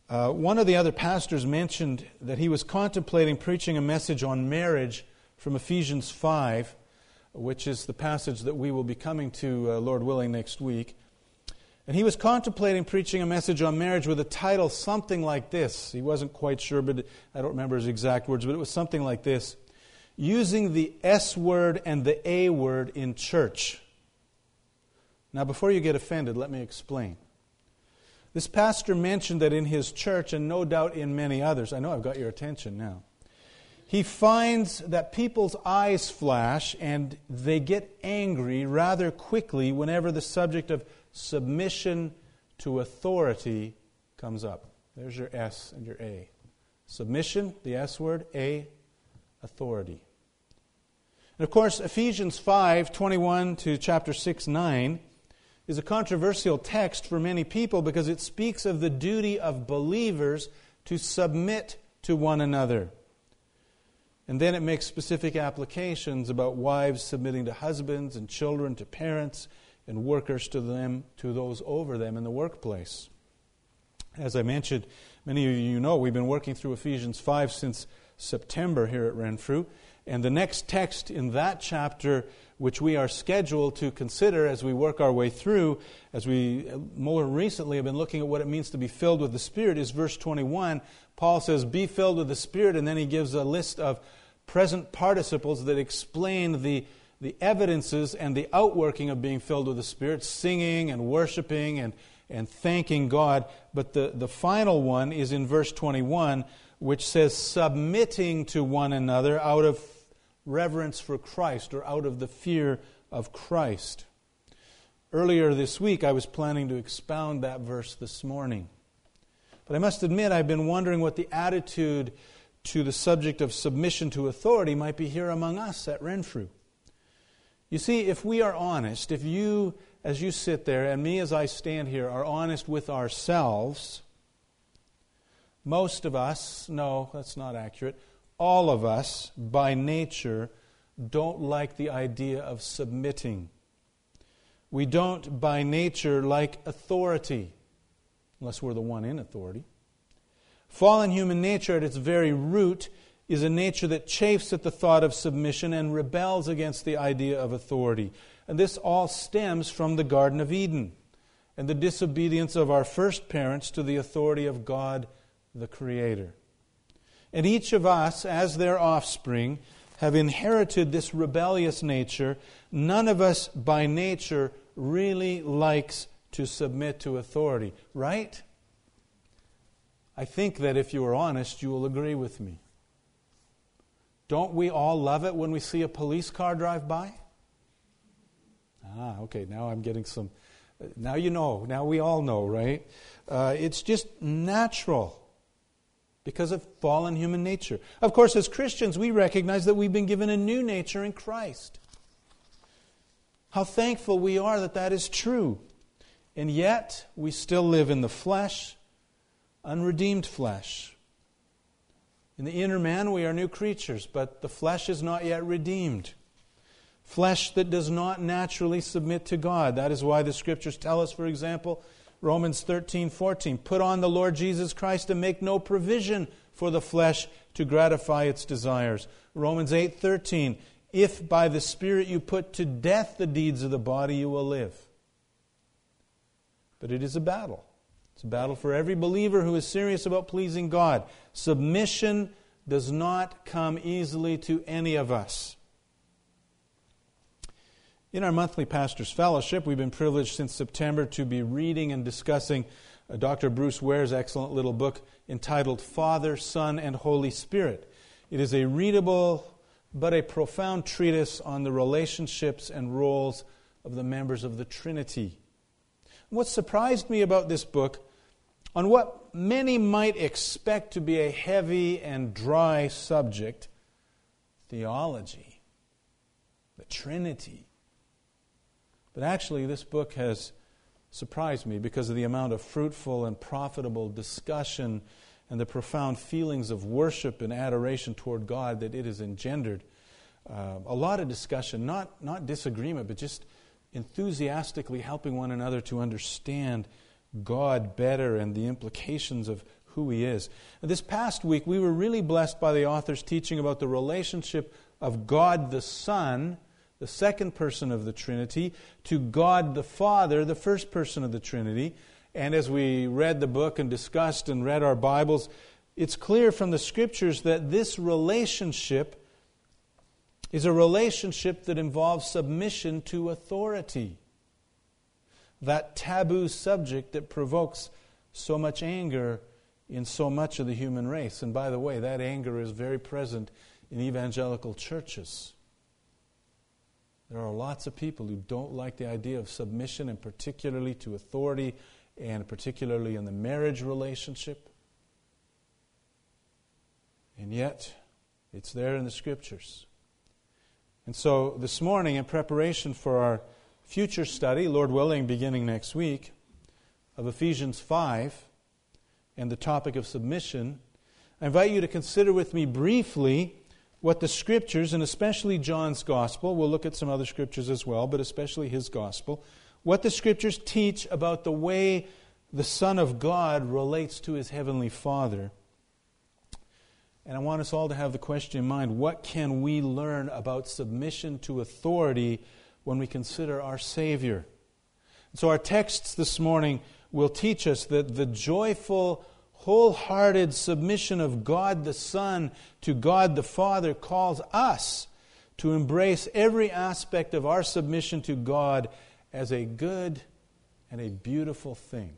One of the other pastors mentioned that he was contemplating preaching a message on marriage from Ephesians 5, which is the passage that we will be coming to, Lord willing, next week. And he was contemplating preaching a message on marriage with a title something like this. He wasn't quite sure, but I don't remember his exact words, but it was something like this: using the S word and the A word in church. Now, before you get offended, let me explain. This pastor mentioned that in his church, and no doubt in many others, I know I've got your attention now, he finds that people's eyes flash and they get angry rather quickly whenever the subject of submission to authority comes up. There's your S and your A. Submission, the S word, A, authority. And of course, Ephesians 5:21 to chapter 6:9 is a controversial text for many people because it speaks of the duty of believers to submit to one another. And then it makes specific applications about wives submitting to husbands and children to parents and workers to those over them in the workplace. As I mentioned, many of you know we've been working through Ephesians 5 since September here at Renfrew. And the next text in that chapter, which we are scheduled to consider as we work our way through, as we more recently have been looking at what it means to be filled with the Spirit, is verse 21. Paul says, be filled with the Spirit, and then he gives a list of present participles that explain the evidences and the outworking of being filled with the Spirit, singing and worshiping and thanking God. But the final one is in verse 21, which says submitting to one another out of reverence for Christ, or out of the fear of Christ. Earlier this week, I was planning to expound that verse this morning. But I must admit, I've been wondering what the attitude to the subject of submission to authority might be here among us at Renfrew. You see, if we are honest, if you, as you sit there, and me as I stand here, are honest with ourselves, most of us, no, that's not accurate, all of us, by nature, don't like the idea of submitting. We don't, by nature, like authority, unless we're the one in authority. Fallen human nature, at its very root, is a nature that chafes at the thought of submission and rebels against the idea of authority. And this all stems from the Garden of Eden and the disobedience of our first parents to the authority of God, the Creator. And each of us, as their offspring, have inherited this rebellious nature. None of us, by nature, really likes to submit to authority, right? I think that if you are honest, you will agree with me. Don't we all love it when we see a police car drive by? Okay, now I'm getting some... Now you know. Now we all know, right? It's just natural because of fallen human nature. Of course, as Christians, we recognize that we've been given a new nature in Christ. How thankful we are that that is true. And yet, we still live in the flesh, unredeemed flesh. In the inner man, we are new creatures, but the flesh is not yet redeemed. Flesh that does not naturally submit to God. That is why the Scriptures tell us, for example, Romans 13:14, put on the Lord Jesus Christ and make no provision for the flesh to gratify its desires. Romans 8:13, if by the Spirit you put to death the deeds of the body, you will live. But it is a battle. It's a battle for every believer who is serious about pleasing God. Submission does not come easily to any of us. In our monthly Pastors' Fellowship, we've been privileged since September to be reading and discussing Dr. Bruce Ware's excellent little book entitled Father, Son, and Holy Spirit. It is a readable but a profound treatise on the relationships and roles of the members of the Trinity. What surprised me about this book, on what many might expect to be a heavy and dry subject, theology, the Trinity. But actually, this book has surprised me because of the amount of fruitful and profitable discussion and the profound feelings of worship and adoration toward God that it has engendered. A lot of discussion, not disagreement, but just enthusiastically helping one another to understand God better and the implications of who He is. This past week, we were really blessed by the author's teaching about the relationship of God the Son, the second person of the Trinity, to God the Father, the first person of the Trinity. And as we read the book and discussed and read our Bibles, it's clear from the Scriptures that this relationship is a relationship that involves submission to authority. That taboo subject that provokes so much anger in so much of the human race. And by the way, that anger is very present in evangelical churches. There are lots of people who don't like the idea of submission, and particularly to authority, and particularly in the marriage relationship. And yet, it's there in the Scriptures. And so this morning, in preparation for our future study, Lord willing, beginning next week, of Ephesians 5 and the topic of submission, I invite you to consider with me briefly what the Scriptures, and especially John's Gospel, we'll look at some other Scriptures as well, but especially his Gospel, what the Scriptures teach about the way the Son of God relates to His Heavenly Father. And I want us all to have the question in mind, what can we learn about submission to authority when we consider our Savior? So our texts this morning will teach us that the joyful, wholehearted submission of God the Son to God the Father calls us to embrace every aspect of our submission to God as a good and a beautiful thing.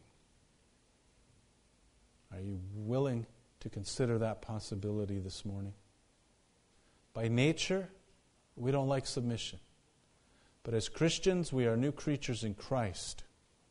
Are you willing to consider that possibility this morning? By nature, we don't like submission. But as Christians, we are new creatures in Christ.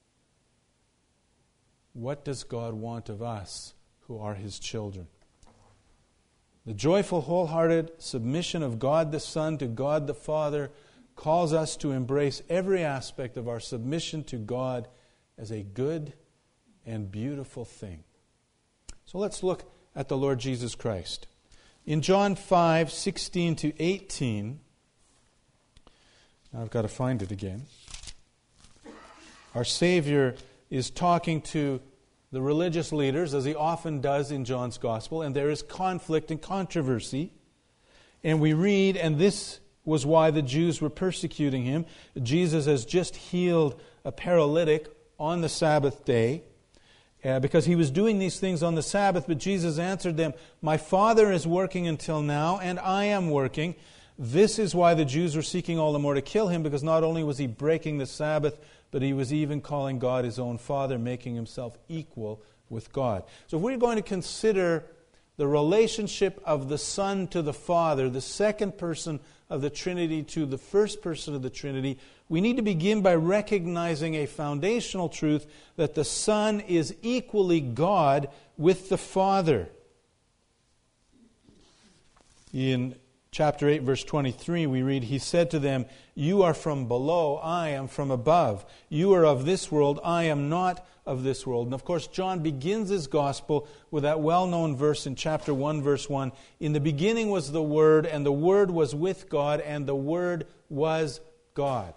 What does God want of us who are His children? The joyful, wholehearted submission of God the Son to God the Father calls us to embrace every aspect of our submission to God as a good and beautiful thing. So let's look at the Lord Jesus Christ. In John 5:16 to 18, now I've got to find it again. Our Savior is talking to the religious leaders, as He often does in John's Gospel, and there is conflict and controversy. And we read, and this was why the Jews were persecuting Him. Jesus has just healed a paralytic on the Sabbath day, because He was doing these things on the Sabbath, but Jesus answered them, "My Father is working until now, and I am working." This is why the Jews were seeking all the more to kill Him, because not only was He breaking the Sabbath, but He was even calling God His own Father, making Himself equal with God. So if we're going to consider the relationship of the Son to the Father, the second person of the Trinity to the first person of the Trinity, we need to begin by recognizing a foundational truth that the Son is equally God with the Father. In chapter 8, verse 23, we read, He said to them, "You are from below, I am from above. You are of this world, I am not of this world." And of course, John begins his gospel with that well-known verse in chapter 1, verse 1. "In the beginning was the Word, and the Word was with God, and the Word was God."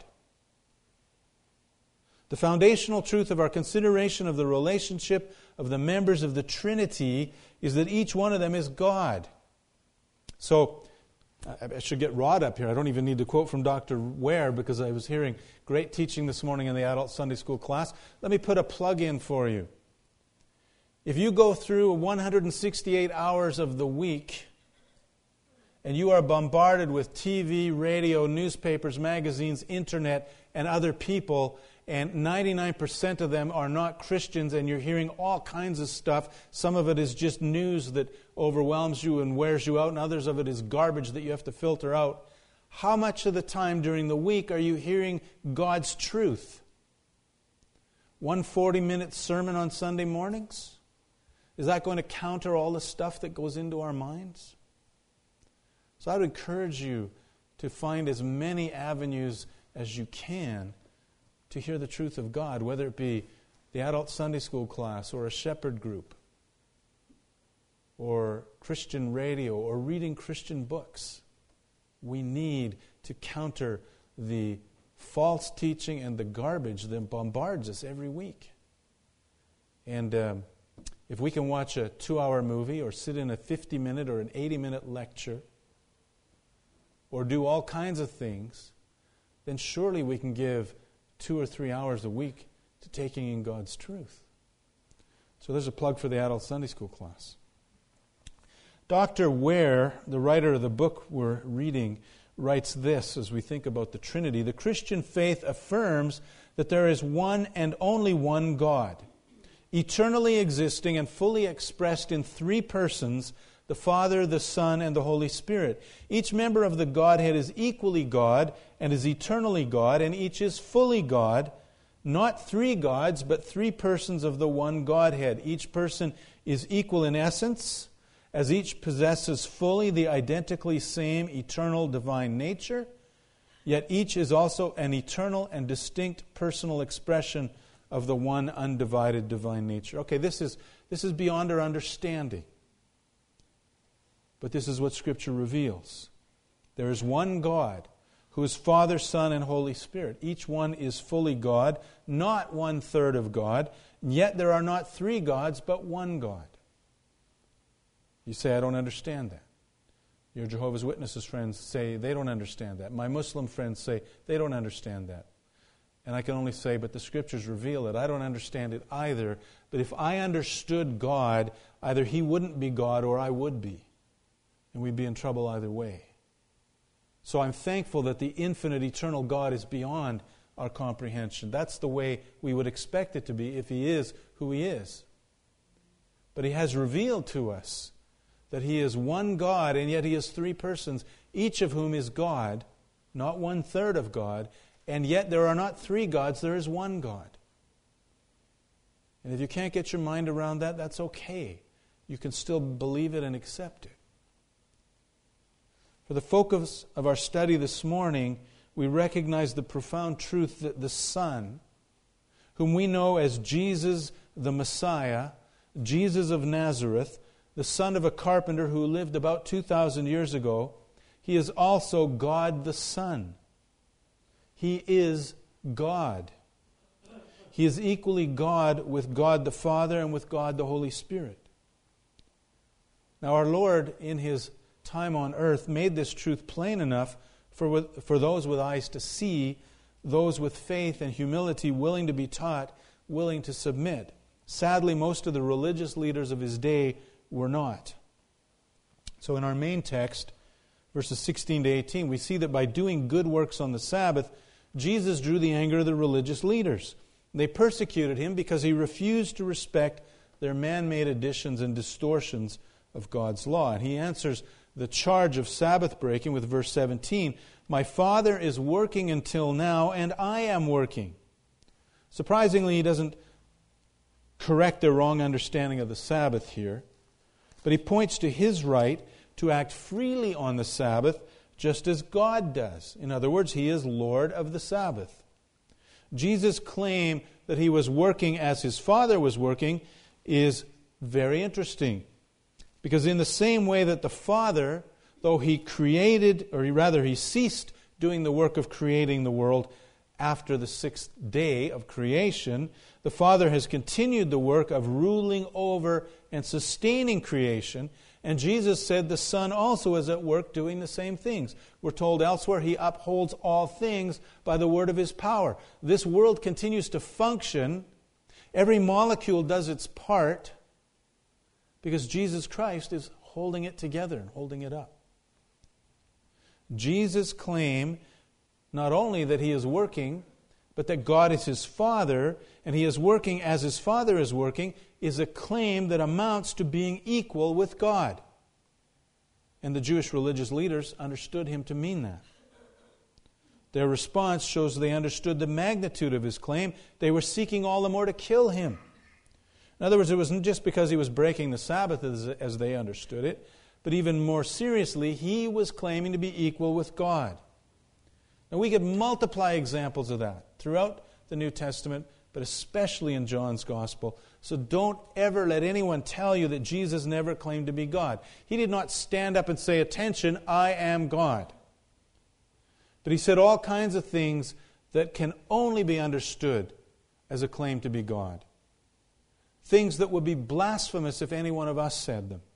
The foundational truth of our consideration of the relationship of the members of the Trinity is that each one of them is God. So, I should get Rod up here. I don't even need to quote from Dr. Ware because I was hearing great teaching this morning in the adult Sunday school class. Let me put a plug in for you. If you go through 168 hours of the week and you are bombarded with TV, radio, newspapers, magazines, internet, and other people, and 99% of them are not Christians, and you're hearing all kinds of stuff. Some of it is just news that overwhelms you and wears you out, and others of it is garbage that you have to filter out. How much of the time during the week are you hearing God's truth? 140-minute sermon on Sunday mornings? Is that going to counter all the stuff that goes into our minds? So I would encourage you to find as many avenues as you can to hear the truth of God, whether it be the adult Sunday school class or a shepherd group or Christian radio or reading Christian books. We need to counter the false teaching and the garbage that bombards us every week. And if we can watch a 2-hour movie or sit in a 50-minute or an 80-minute lecture or do all kinds of things, then surely we can give 2 or 3 hours a week to taking in God's truth. So there's a plug for the adult Sunday school class. Dr. Ware, the writer of the book we're reading, writes this as we think about the Trinity. The Christian faith affirms that there is one and only one God, eternally existing and fully expressed in 3 persons, the Father, the Son, and the Holy Spirit. Each member of the Godhead is equally God and is eternally God, and each is fully God, not 3 gods, but 3 persons of the one Godhead. Each person is equal in essence, as each possesses fully the identically same eternal divine nature, yet each is also an eternal and distinct personal expression of the one undivided divine nature. Okay, this is beyond our understanding. But this is what Scripture reveals. There is one God, who is Father, Son, and Holy Spirit. Each one is fully God, not 1/3 of God, yet there are not 3 gods, but one God. You say, I don't understand that. Your Jehovah's Witnesses friends say they don't understand that. My Muslim friends say they don't understand that. And I can only say, but the Scriptures reveal it. I don't understand it either. But if I understood God, either He wouldn't be God or I would be. And we'd be in trouble either way. So I'm thankful that the infinite, eternal God is beyond our comprehension. That's the way we would expect it to be if He is who He is. But He has revealed to us that He is one God, and yet He is 3 persons, each of whom is God, not 1/3 of God, and yet there are not 3 gods, there is one God. And if you can't get your mind around that, that's okay. You can still believe it and accept it. For the focus of our study this morning, we recognize the profound truth that the Son, whom we know as Jesus the Messiah, Jesus of Nazareth, the son of a carpenter who lived about 2,000 years ago, He is also God the Son. He is God. He is equally God with God the Father and with God the Holy Spirit. Now our Lord, in His time on earth, made this truth plain enough for those with eyes to see, those with faith and humility willing to be taught, willing to submit. Sadly, most of the religious leaders of His day were not. So in our main text, verses 16 to 18, we see that by doing good works on the Sabbath, Jesus drew the anger of the religious leaders. They persecuted Him because He refused to respect their man-made additions and distortions of God's law. And He answers the charge of Sabbath breaking with verse 17, "My Father is working until now, and I am working." Surprisingly, He doesn't correct their wrong understanding of the Sabbath here, but He points to His right to act freely on the Sabbath, just as God does. In other words, He is Lord of the Sabbath. Jesus' claim that He was working as His Father was working is very interesting. Because in the same way that the Father, though He created, or rather He ceased doing the work of creating the world after the 6th day of creation, the Father has continued the work of ruling over and sustaining creation. And Jesus said the Son also is at work doing the same things. We're told elsewhere He upholds all things by the word of His power. This world continues to function. Every molecule does its part because Jesus Christ is holding it together and holding it up. Jesus' claim not only that He is working, but that God is His Father, and He is working as His Father is working, is a claim that amounts to being equal with God. And the Jewish religious leaders understood Him to mean that. Their response shows they understood the magnitude of His claim. They were seeking all the more to kill Him. In other words, it wasn't just because He was breaking the Sabbath as they understood it, but even more seriously, He was claiming to be equal with God. And we could multiply examples of that throughout the New Testament, but especially in John's Gospel. So don't ever let anyone tell you that Jesus never claimed to be God. He did not stand up and say, "Attention, I am God." But He said all kinds of things that can only be understood as a claim to be God. things that would be blasphemous if any one of us said them.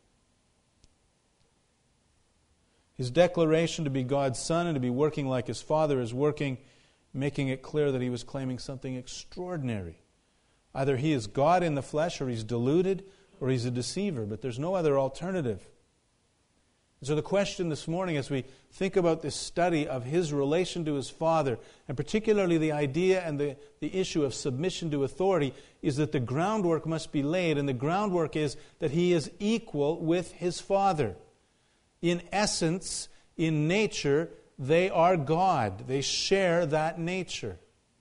His declaration to be God's Son and to be working like His Father is working, making it clear that He was claiming something extraordinary. Either He is God in the flesh, or He's deluded, or He's a deceiver, but there's no other alternative. So the question this morning, as we think about this study of His relation to His Father, and particularly the idea and the issue of submission to authority, is that the groundwork must be laid, and the groundwork is that He is equal with His Father. In essence, in nature, they are God. They share that nature.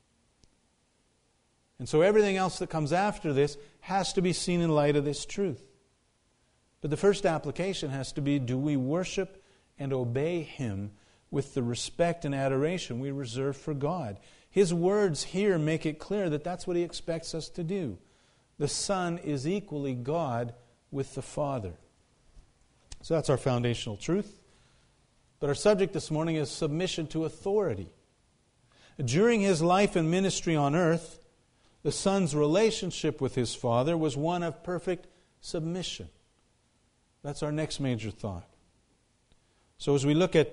And so everything else that comes after this has to be seen in light of this truth. But the first application has to be, do we worship and obey Him with the respect and adoration we reserve for God? His words here make it clear that that's what He expects us to do. The Son is equally God with the Father. So that's our foundational truth. But our subject this morning is submission to authority. During His life and ministry on earth, the Son's relationship with His Father was one of perfect submission. That's our next major thought. So as we look at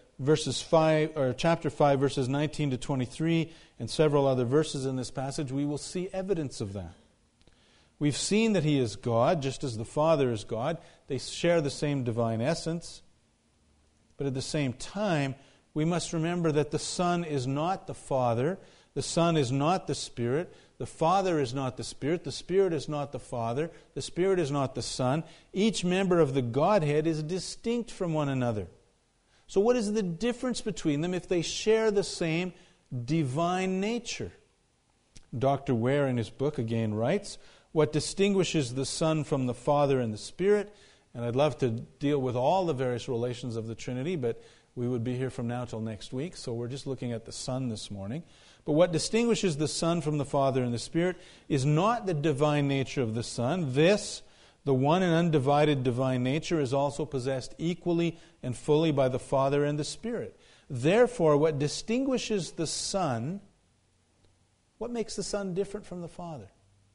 chapter 5, verses 19 to 23, and several other verses in this passage, we will see evidence of that. We've seen that He is God, just as the Father is God. They share the same divine essence. But at the same time, we must remember that the Son is not the Father. The Son is not the Spirit. The Father is not the Spirit. The Spirit is not the Father. The Spirit is not the Son. Each member of the Godhead is distinct from one another. So what is the difference between them if they share the same divine nature? Dr. Ware in his book again writes, what distinguishes the Son from the Father and the Spirit, and I'd love to deal with all the various relations of the Trinity, but we would be here from now till next week, so we're just looking at the Son this morning. But what distinguishes the Son from the Father and the Spirit is not the divine nature of the Son. This, the one and undivided divine nature, is also possessed equally and fully by the Father and the Spirit. Therefore, what distinguishes the Son, what makes the Son different from the Father?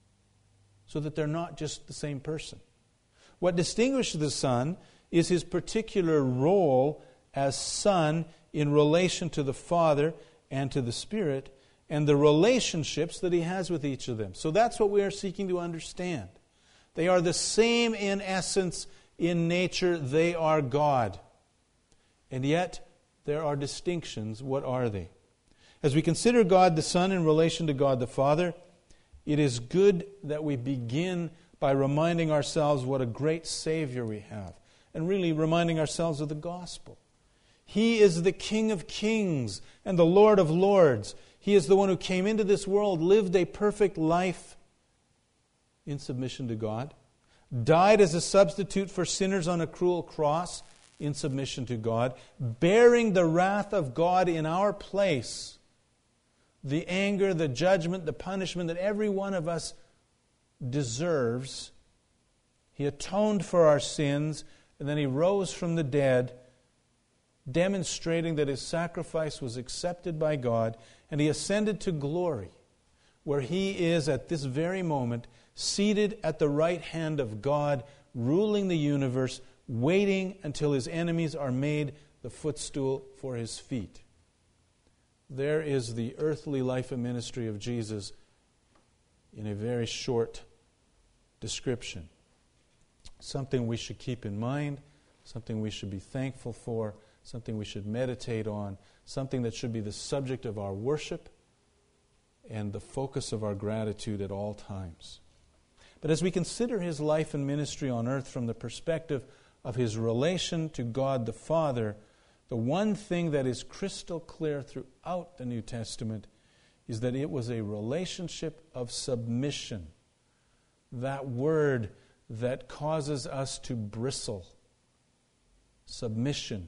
So that they're not just the same person. What distinguishes the Son is His particular role as Son in relation to the Father and to the Spirit, and the relationships that He has with each of them. So that's what we are seeking to understand. They are the same in essence, in nature. They are God. And yet, there are distinctions. What are they? As we consider God the Son in relation to God the Father, it is good that we begin by reminding ourselves what a great Savior we have, and really reminding ourselves of the gospel. He is the King of kings and the Lord of lords. He is the one who came into this world, lived a perfect life in submission to God, died as a substitute for sinners on a cruel cross in submission to God, bearing the wrath of God in our place, the anger, the judgment, the punishment that every one of us deserves. He atoned for our sins, and then He rose from the dead, demonstrating that His sacrifice was accepted by God, and He ascended to glory, where He is at this very moment seated at the right hand of God, ruling the universe, waiting until His enemies are made the footstool for His feet. There is the earthly life and ministry of Jesus in a very short description. Something we should keep in mind, something we should be thankful for, something we should meditate on, something that should be the subject of our worship and the focus of our gratitude at all times. But as we consider His life and ministry on earth from the perspective of His relation to God the Father, the one thing that is crystal clear throughout the New Testament is that it was a relationship of submission. That word that causes us to bristle. Submission.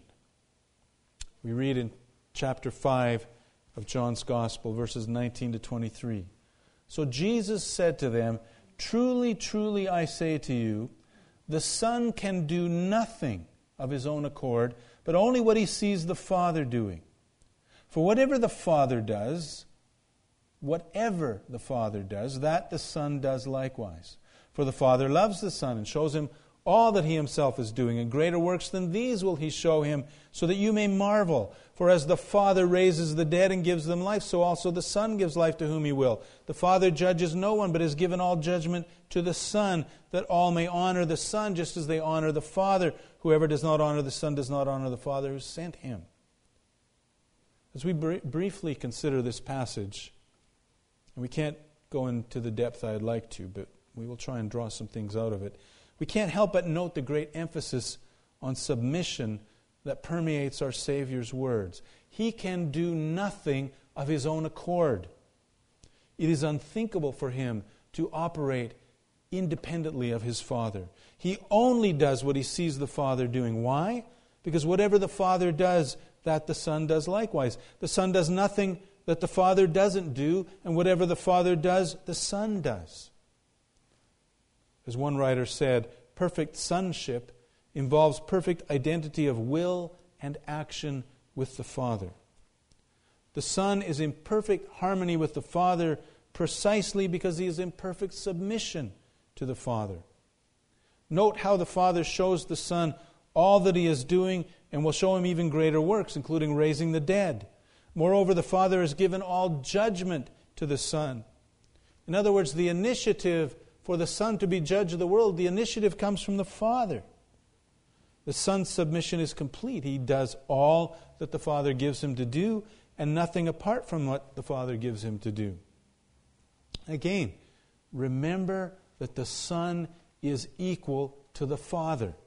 We read in chapter 5 of John's Gospel, verses 19 to 23. So Jesus said to them, "Truly, truly, I say to you, the Son can do nothing of His own accord, but only what He sees the Father doing. For whatever the Father does, that the Son does likewise. For the Father loves the Son and shows him all that he himself is doing, and greater works than these will he show him, so that you may marvel. For as the Father raises the dead and gives them life, so also the Son gives life to whom he will. The Father judges no one, but has given all judgment to the Son, that all may honor the Son just as they honor the Father. Whoever does not honor the Son does not honor the Father who sent him. As we briefly consider this passage, and we can't go into the depth I'd like to, but we will try and draw some things out of it. We can't help but note the great emphasis on submission that permeates our Savior's words. He can do nothing of his own accord. It is unthinkable for him to operate independently of his Father. He only does what he sees the Father doing. Why? Because whatever the Father does, that the Son does likewise. The Son does nothing that the Father doesn't do, and whatever the Father does, the Son does. As one writer said, perfect sonship involves perfect identity of will and action with the Father. The Son is in perfect harmony with the Father precisely because he is in perfect submission to the Father. Note how the Father shows the Son all that he is doing and will show him even greater works, including raising the dead. Moreover, the Father has given all judgment to the Son. In other words, the initiative for the Son to be judge of the world, the initiative comes from the Father. The Son's submission is complete. He does all that the Father gives him to do, and nothing apart from what the Father gives him to do. Again, remember that the Son is equal to the Father.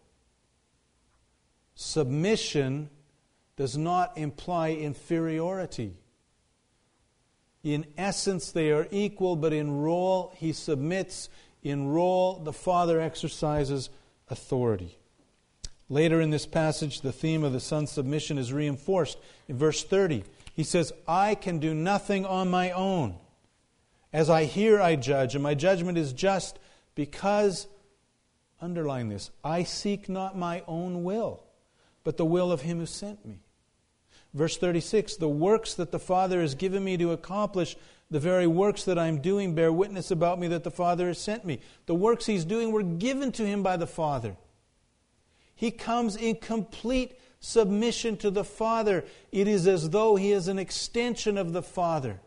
Submission does not imply inferiority. In essence, they are equal, but in role, he submits. In role, the Father exercises authority. Later in this passage, the theme of the Son's submission is reinforced. In verse 30, he says, I can do nothing on my own. As I hear, I judge, and my judgment is just because, underline this, I seek not my own will, but the will of him who sent me. Verse 36, the works that the Father has given me to accomplish, the very works that I'm doing bear witness about me that the Father has sent me. The works he's doing were given to him by the Father. He comes in complete submission to the Father. It is as though he is an extension of the Father.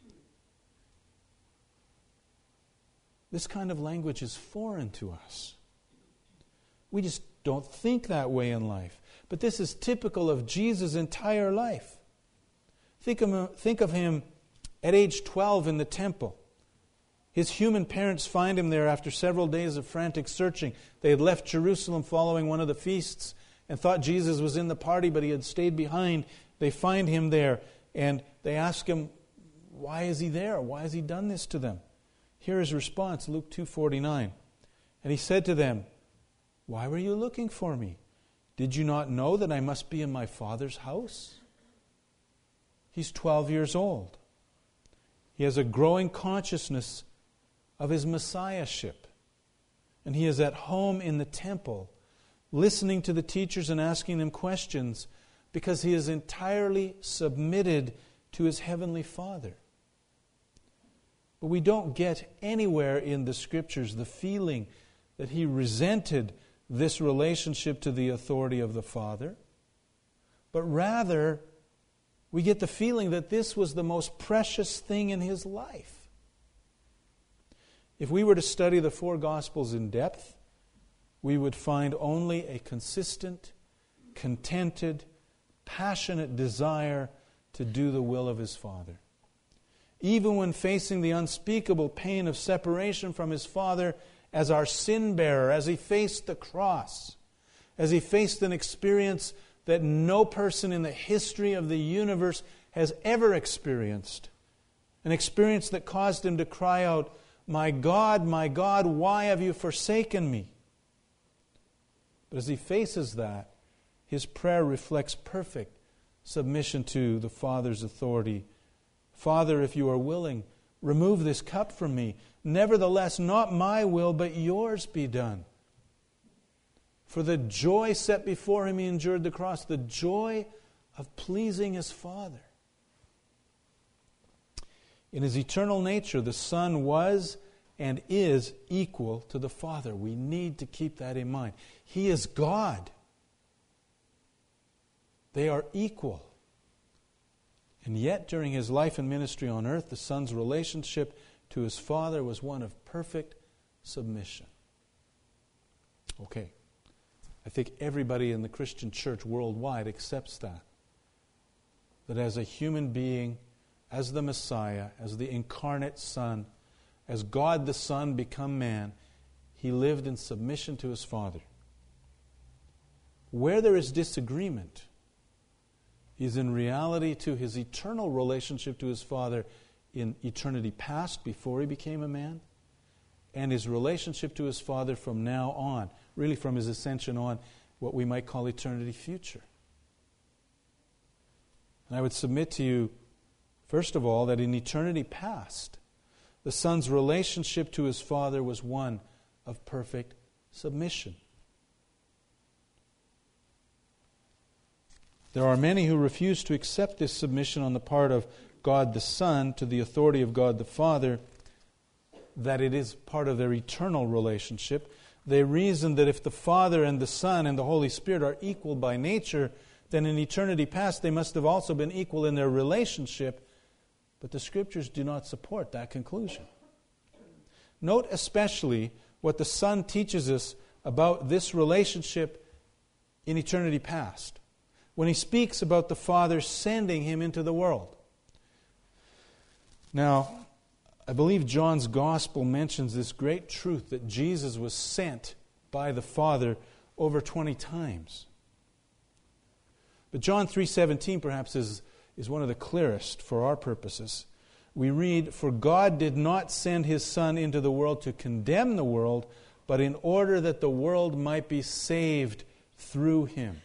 This kind of language is foreign to us. We just don't think that way in life. But this is typical of Jesus' entire life. Think of him at age 12 in the temple. His human parents find him there after several days of frantic searching. They had left Jerusalem following one of the feasts and thought Jesus was in the party, but he had stayed behind. They find him there and they ask him, why is he there? Why has he done this to them? Here is his response, Luke 2:49. And he said to them, why were you looking for me? Did you not know that I must be in my Father's house? He's 12 years old. He has a growing consciousness of his messiahship. And he is at home in the temple, listening to the teachers and asking them questions because he is entirely submitted to his heavenly Father. But we don't get anywhere in the Scriptures the feeling that he resented this relationship to the authority of the Father, but rather we get the feeling that this was the most precious thing in his life. If we were to study the four Gospels in depth, we would find only a consistent, contented, passionate desire to do the will of his Father. Even when facing the unspeakable pain of separation from his Father as our sin bearer, as he faced the cross, as he faced an experience that no person in the history of the universe has ever experienced, an experience that caused him to cry out, my God, why have you forsaken me? But as he faces that, his prayer reflects perfect submission to the Father's authority. Father, if you are willing, remove this cup from me. Nevertheless, not my will, but yours be done. For the joy set before him, he endured the cross, the joy of pleasing his Father. In his eternal nature, the Son was and is equal to the Father. We need to keep that in mind. He is God. They are equal. And yet, during his life and ministry on earth, the Son's relationship to his Father was one of perfect submission. Okay. I think everybody in the Christian church worldwide accepts that. That as a human being, as the Messiah, as the incarnate Son, as God the Son become man, he lived in submission to his Father. Where there is disagreement is in reality to his eternal relationship to his Father in eternity past, before he became a man, and his relationship to his Father from now on, really from his ascension on, what we might call eternity future. And I would submit to you, first of all, that in eternity past, the Son's relationship to his Father was one of perfect submission. There are many who refuse to accept this submission on the part of God the Son to the authority of God the Father, that it is part of their eternal relationship. They reason that if the Father and the Son and the Holy Spirit are equal by nature, then in eternity past they must have also been equal in their relationship. But the Scriptures do not support that conclusion. Note especially what the Son teaches us about this relationship in eternity past, when he speaks about the Father sending him into the world. Now, I believe John's Gospel mentions this great truth that Jesus was sent by the Father over 20 times. But John 3:17 perhaps is one of the clearest for our purposes. We read, "For God did not send his Son into the world to condemn the world, but in order that the world might be saved through him."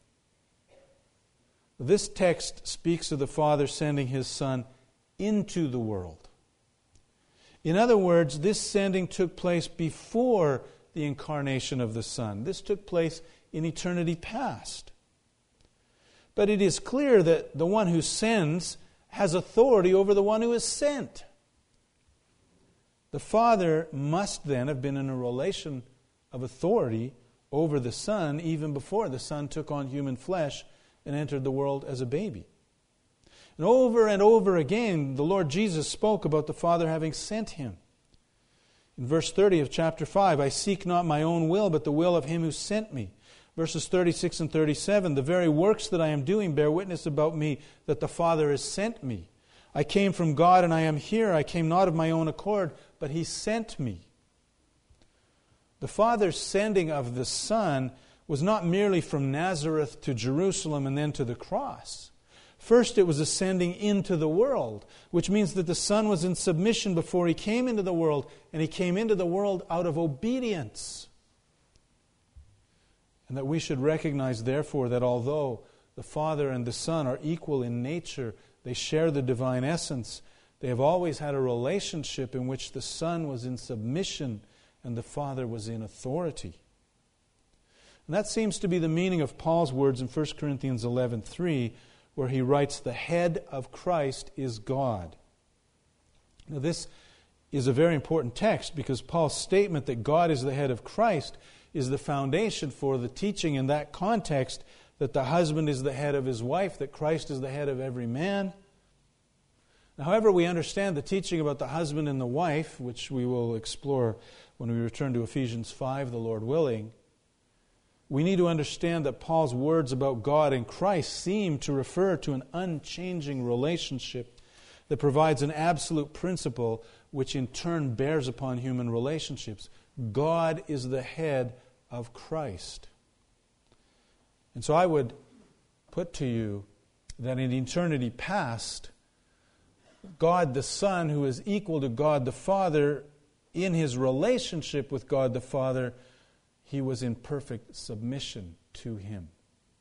This text speaks of the Father sending his Son into the world. In other words, this sending took place before the incarnation of the Son. This took place in eternity past. But it is clear that the one who sends has authority over the one who is sent. The Father must then have been in a relation of authority over the Son even before the Son took on human flesh and entered the world as a baby. And over again, the Lord Jesus spoke about the Father having sent him. In verse 30 of chapter 5, "I seek not my own will, but the will of him who sent me." Verses 36 and 37, "The very works that I am doing bear witness about me that the Father has sent me. I came from God and I am here. I came not of my own accord, but he sent me." The Father's sending of the Son was not merely from Nazareth to Jerusalem and then to the cross. First, it was a sending into the world, which means that the Son was in submission before he came into the world, and he came into the world out of obedience. And that we should recognize, therefore, that although the Father and the Son are equal in nature, they share the divine essence, they have always had a relationship in which the Son was in submission and the Father was in authority. And that seems to be the meaning of Paul's words in 1 Corinthians 11:3, where he writes, "The head of Christ is God." Now this is a very important text because Paul's statement that God is the head of Christ is the foundation for the teaching in that context that the husband is the head of his wife, that Christ is the head of every man. Now, however we understand the teaching about the husband and the wife, which we will explore when we return to Ephesians 5, the Lord willing, we need to understand that Paul's words about God and Christ seem to refer to an unchanging relationship that provides an absolute principle which in turn bears upon human relationships. God is the head of Christ. And so I would put to you that in eternity past, God the Son, who is equal to God the Father, in his relationship with God the Father, he was in perfect submission to him.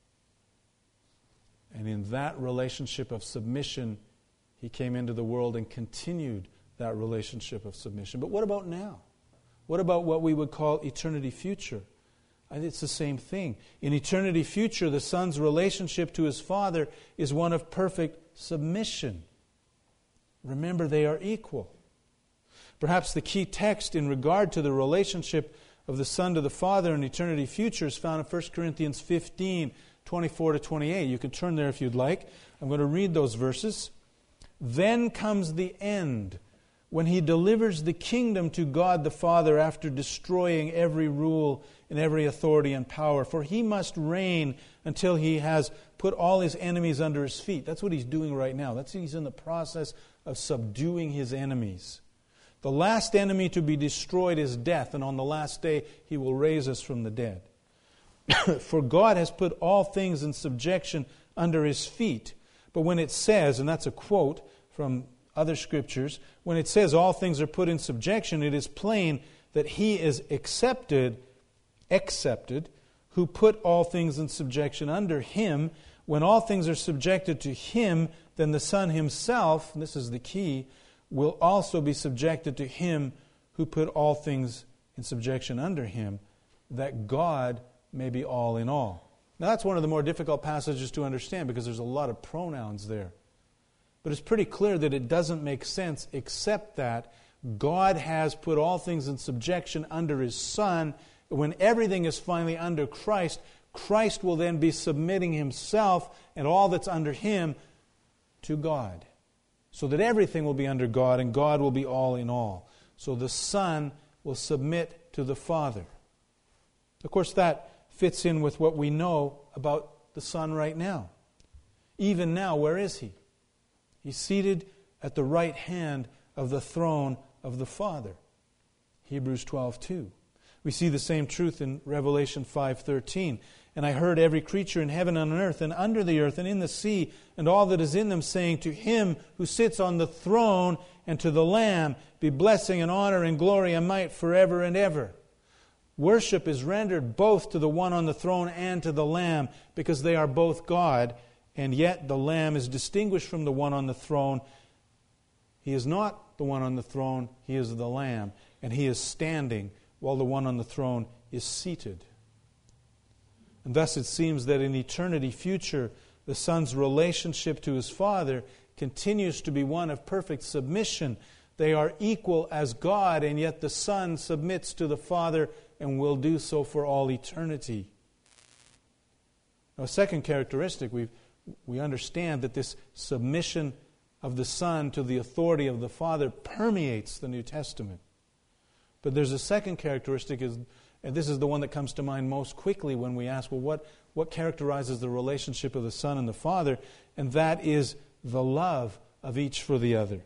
And in that relationship of submission, he came into the world and continued that relationship of submission. But what about now? What about what we would call eternity future? I think it's the same thing. In eternity future, the Son's relationship to his Father is one of perfect submission. Remember, they are equal. Perhaps the key text in regard to the relationship of the Son to the Father in eternity future is found in 1 Corinthians 15, 24 to 28. You can turn there if you'd like. I'm going to read those verses. Then comes the end, when He delivers the kingdom to God the Father after destroying every rule and every authority and power. For He must reign until He has put all His enemies under His feet. That's what He's doing right now. He's in the process of subduing His enemies. The last enemy to be destroyed is death, and on the last day He will raise us from the dead. For God has put all things in subjection under His feet. But when it says, and that's a quote from other scriptures, when it says all things are put in subjection, it is plain that He is accepted, who put all things in subjection under Him. When all things are subjected to Him, then the Son Himself, and this is the key, will also be subjected to Him who put all things in subjection under Him, that God may be all in all. Now that's one of the more difficult passages to understand because there's a lot of pronouns there. But it's pretty clear that it doesn't make sense except that God has put all things in subjection under His Son. When everything is finally under Christ, Christ will then be submitting Himself and all that's under Him to God. So that everything will be under God and God will be all in all. So the Son will submit to the Father. Of course, that fits in with what we know about the Son right now. Even now, where is He? He's seated at the right hand of the throne of the Father. Hebrews 12:2. We see the same truth in Revelation 5:13. And I heard every creature in heaven and on earth and under the earth and in the sea and all that is in them saying, to Him who sits on the throne and to the Lamb be blessing and honor and glory and might forever and ever. Worship is rendered both to the one on the throne and to the Lamb because they are both God, and yet the Lamb is distinguished from the one on the throne. He is not the one on the throne, He is the Lamb, and He is standing while the one on the throne is seated. And thus it seems that in eternity future, the Son's relationship to His Father continues to be one of perfect submission. They are equal as God, and yet the Son submits to the Father and will do so for all eternity. Now, a second characteristic, we understand that this submission of the Son to the authority of the Father permeates the New Testament. But there's a second characteristic, and this is the one that comes to mind most quickly when we ask, well, what characterizes the relationship of the Son and the Father? And that is the love of each for the other.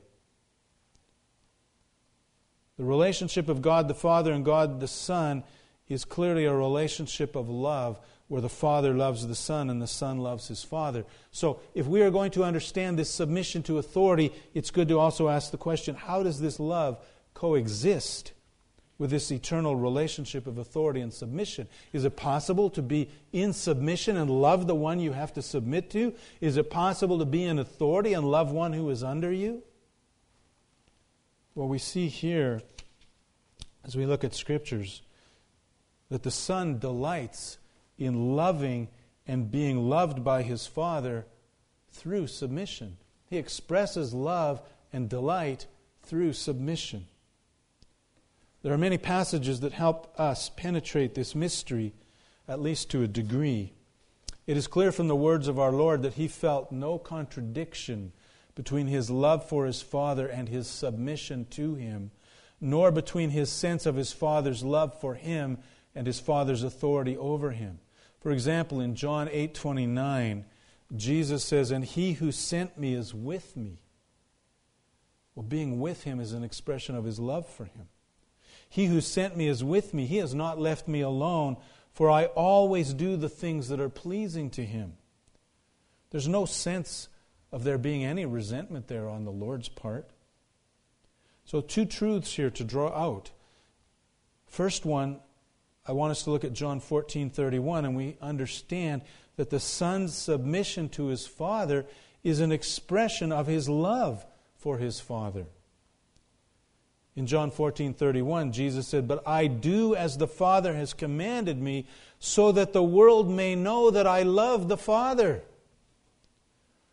The relationship of God the Father and God the Son is clearly a relationship of love where the Father loves the Son and the Son loves His Father. So if we are going to understand this submission to authority, it's good to also ask the question, how does this love coexist with this eternal relationship of authority and submission? Is it possible to be in submission and love the one you have to submit to? Is it possible to be in authority and love one who is under you? Well, we see here, as we look at Scriptures, that the Son delights in loving and being loved by His Father through submission. He expresses love and delight through submission. There are many passages that help us penetrate this mystery, at least to a degree. It is clear from the words of our Lord that He felt no contradiction between His love for His Father and His submission to Him, nor between His sense of His Father's love for Him and His Father's authority over Him. For example, in John 8:29, Jesus says, "And He who sent me is with me." Well, being with Him is an expression of His love for Him. He who sent me is with me. He has not left me alone, for I always do the things that are pleasing to Him. There's no sense of there being any resentment there on the Lord's part. So two truths here to draw out. First one, I want us to look at John 14:31, and we understand that the Son's submission to His Father is an expression of His love for His Father. In John 14:31, Jesus said, "But I do as the Father has commanded me, so that the world may know that I love the Father."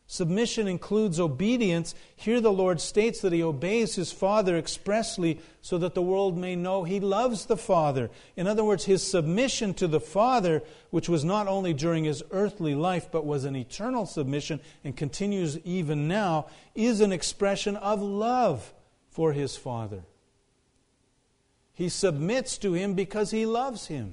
Submission includes obedience. Here the Lord states that He obeys His Father expressly so that the world may know He loves the Father. In other words, His submission to the Father, which was not only during His earthly life, but was an eternal submission and continues even now, is an expression of love for His Father. He submits to Him because He loves Him.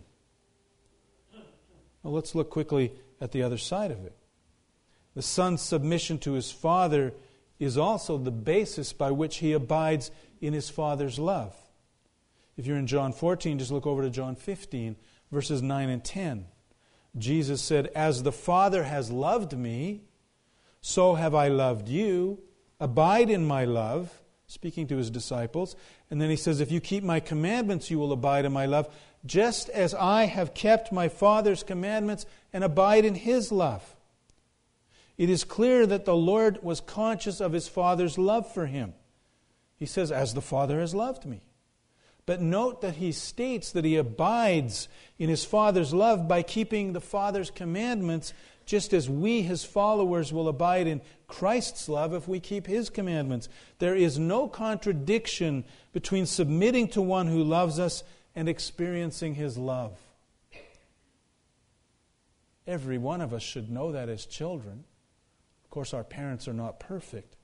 Well, let's look quickly at the other side of it. The Son's submission to His Father is also the basis by which He abides in His Father's love. If you're in John 14, just look over to John 15, verses 9 and 10. Jesus said, "As the Father has loved me, so have I loved you. Abide in my love," speaking to His disciples. And then He says, "If you keep my commandments, you will abide in my love, just as I have kept my Father's commandments and abide in His love." It is clear that the Lord was conscious of His Father's love for Him. He says, "As the Father has loved me." But note that He states that He abides in His Father's love by keeping the Father's commandments, just as we, His followers, will abide in Christ's love if we keep His commandments. There is no contradiction between submitting to one who loves us and experiencing His love. Every one of us should know that as children. Of course, our parents are not perfect.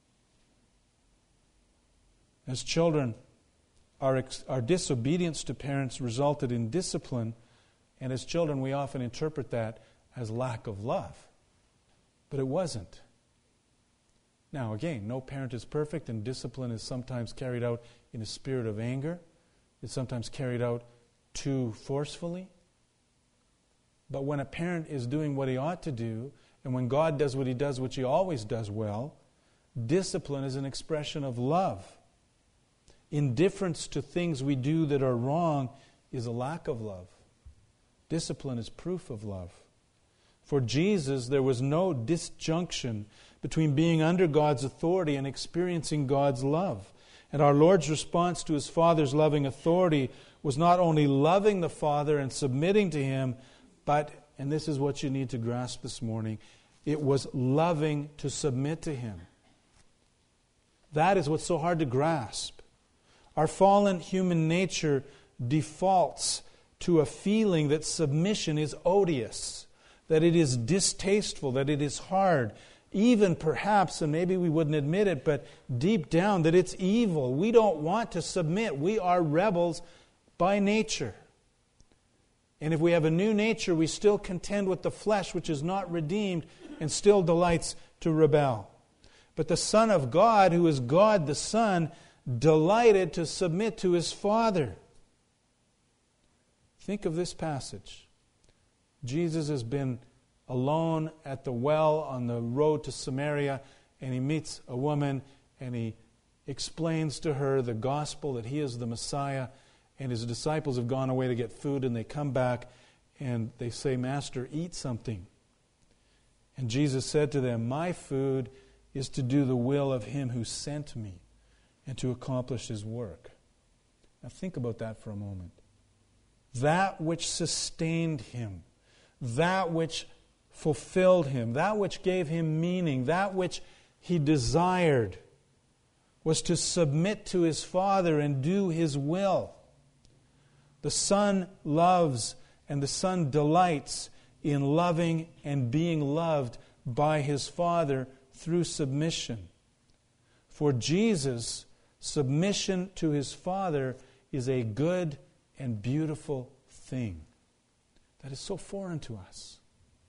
As children, our disobedience to parents resulted in discipline, and as children we often interpret that as lack of love. But it wasn't. Now again, no parent is perfect, and discipline is sometimes carried out in a spirit of anger. It's sometimes carried out too forcefully. But when a parent is doing what he ought to do, and when God does what He does, which He always does well, discipline is an expression of love. Indifference to things we do that are wrong is a lack of love. Discipline is proof of love. For Jesus, there was no disjunction between being under God's authority and experiencing God's love. And our Lord's response to His Father's loving authority was not only loving the Father and submitting to Him, but, and this is what you need to grasp this morning, it was loving to submit to Him. That is what's so hard to grasp. Our fallen human nature defaults to a feeling that submission is odious, that it is distasteful, that it is hard, even perhaps, and maybe we wouldn't admit it, but deep down that it's evil. We don't want to submit. We are rebels by nature. And if we have a new nature, we still contend with the flesh, which is not redeemed, and still delights to rebel. But the Son of God, who is God the Son, delighted to submit to His Father. Think of this passage. Jesus has been alone at the well on the road to Samaria, and He meets a woman, and He explains to her the gospel that He is the Messiah, and His disciples have gone away to get food, and they come back, and they say, "Master, eat something." And Jesus said to them, "My food is to do the will of Him who sent me and to accomplish His work." Now think about that for a moment. That which sustained Him, that which fulfilled Him, that which gave Him meaning, that which He desired, was to submit to His Father and do His will. The Son loves and the Son delights in loving and being loved by His Father through submission. For Jesus, submission to His Father is a good and beautiful thing that is so foreign to us.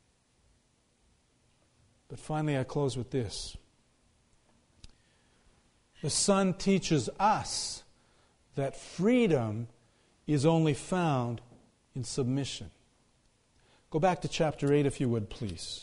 But finally, I close with this. The Son teaches us that freedom is only found in submission. Go back to chapter 8 if you would, please.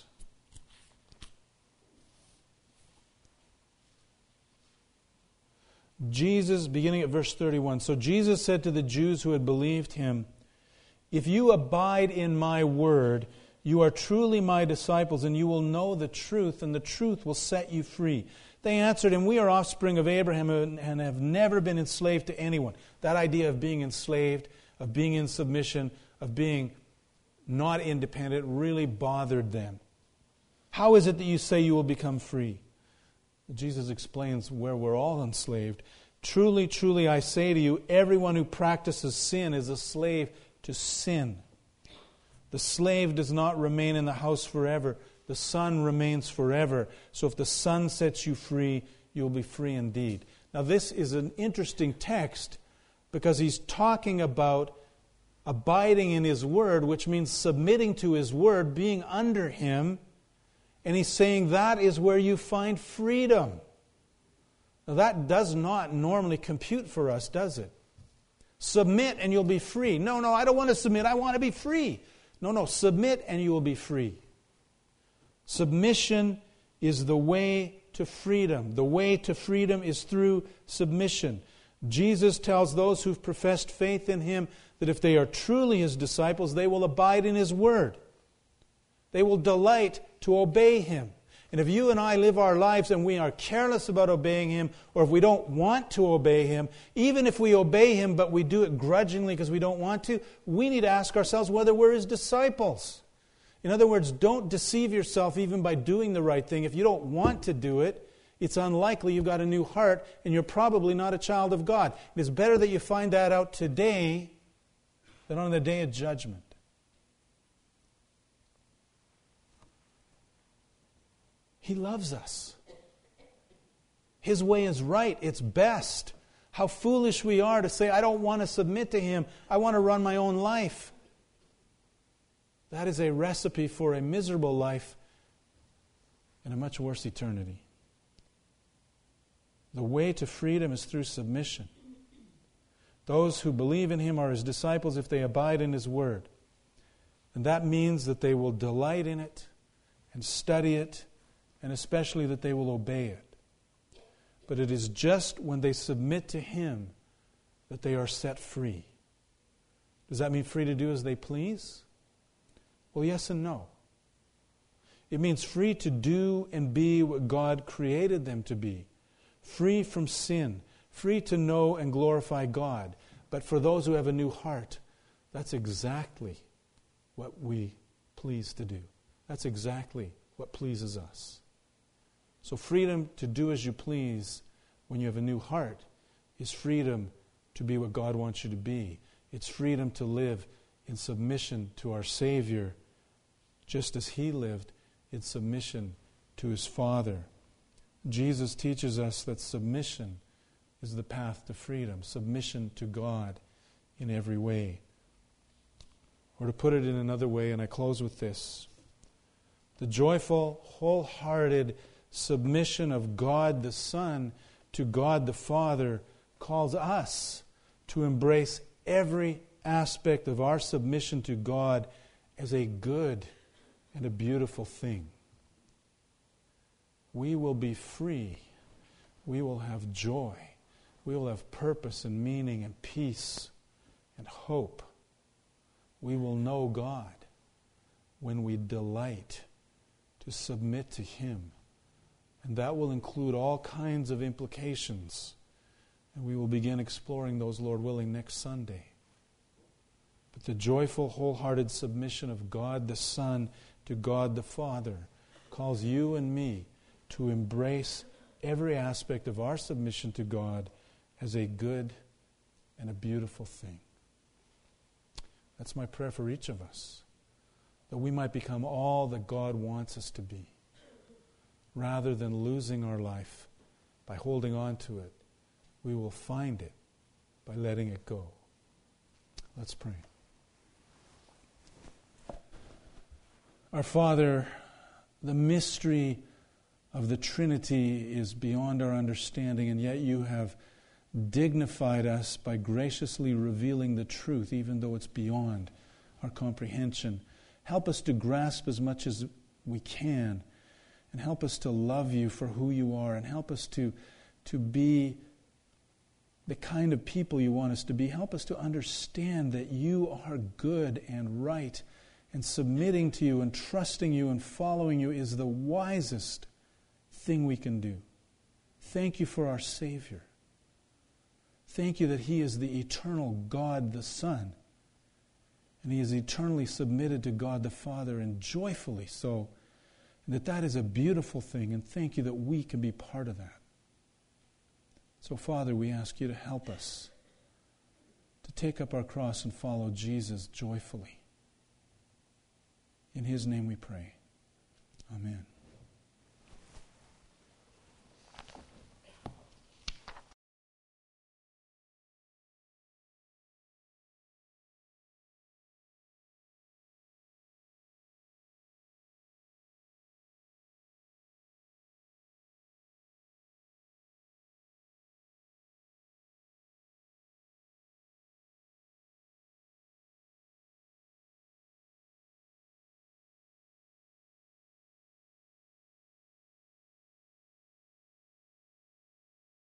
Jesus, beginning at verse 31. So Jesus said to the Jews who had believed Him, "If you abide in my word, you are truly my disciples, and you will know the truth, and the truth will set you free." They answered Him, "We are offspring of Abraham and have never been enslaved to anyone." That idea of being enslaved, of being in submission, of being not independent really bothered them. How is it that you say you will become free? Jesus explains where we're all enslaved. Truly, truly, I say to you, everyone who practices sin is a slave to sin. The slave does not remain in the house forever. The Son remains forever. So if the Son sets you free, you will be free indeed. Now this is an interesting text because he's talking about abiding in His Word, which means submitting to His Word, being under Him. And he's saying that is where you find freedom. Now that does not normally compute for us, does it? Submit and you'll be free. No, I don't want to submit. I want to be free. No, submit and you will be free. Submission is the way to freedom. The way to freedom is through submission. Jesus tells those who've professed faith in Him that if they are truly His disciples, they will abide in His Word. They will delight to obey Him. And if you and I live our lives and we are careless about obeying Him, or if we don't want to obey Him, even if we obey Him but we do it grudgingly because we don't want to, we need to ask ourselves whether we're His disciples. In other words, don't deceive yourself even by doing the right thing. If you don't want to do it, it's unlikely you've got a new heart and you're probably not a child of God. It is better that you find that out today than on the day of judgment. He loves us. His way is right. It's best. How foolish we are to say, I don't want to submit to Him. I want to run my own life. That is a recipe for a miserable life and a much worse eternity. The way to freedom is through submission. Those who believe in Him are His disciples if they abide in His Word. And that means that they will delight in it and study it, and especially that they will obey it. But it is just when they submit to Him that they are set free. Does that mean free to do as they please? Well, yes and no. It means free to do and be what God created them to be. Free from sin. Free to know and glorify God. But for those who have a new heart, that's exactly what we please to do. That's exactly what pleases us. So freedom to do as you please when you have a new heart is freedom to be what God wants you to be. It's freedom to live in submission to our Savior, just as He lived in submission to His Father. Jesus teaches us that submission is the path to freedom, submission to God in every way. Or to put it in another way, and I close with this, the joyful, wholehearted submission of God the Son to God the Father calls us to embrace every aspect of our submission to God as a good and a beautiful thing. We will be free. We will have joy. We will have purpose and meaning and peace and hope. We will know God when we delight to submit to Him. And that will include all kinds of implications. And we will begin exploring those, Lord willing, next Sunday. But the joyful, wholehearted submission of God the Son to God the Father calls you and me to embrace every aspect of our submission to God as a good and a beautiful thing. That's my prayer for each of us, that we might become all that God wants us to be, rather than losing our life by holding on to it. We will find it by letting it go. Let's pray. Our Father, the mystery of the Trinity is beyond our understanding, and yet You have dignified us by graciously revealing the truth, even though it's beyond our comprehension. Help us to grasp as much as we can, and help us to love You for who You are, and help us to be the kind of people You want us to be. Help us to understand that You are good and right, and submitting to You and trusting You and following You is the wisest thing we can do. Thank You for our Savior. Thank You that He is the eternal God the Son, and He is eternally submitted to God the Father, and joyfully so. And that is a beautiful thing, and thank you that we can be part of that. So, Father, we ask you to help us to take up our cross and follow Jesus joyfully. In his name we pray. Amen.